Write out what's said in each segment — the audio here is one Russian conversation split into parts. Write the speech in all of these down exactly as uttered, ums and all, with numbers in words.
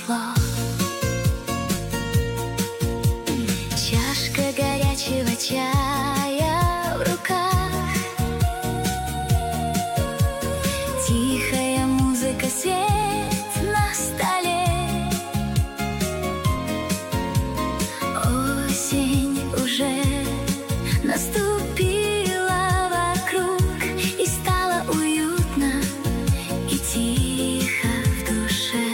пришло. Чашка горячего чая в руках, тихая музыка, свет на столе. Осень уже наступила вокруг, и стало уютно и тихо в душе.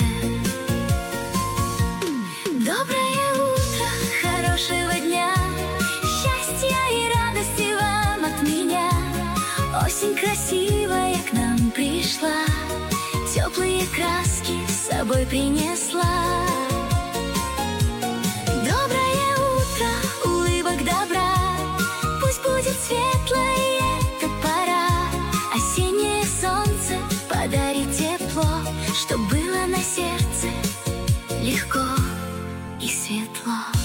Доброе утро, хорошего дня, счастья и радости вам от меня. Осень красивая к нам пришла, теплые краски с собой принесла. Доброе утро, улыбок, добра, пусть будет светлая эта пора. Осеннее солнце подарит тепло, чтоб было на сердце легко и светло.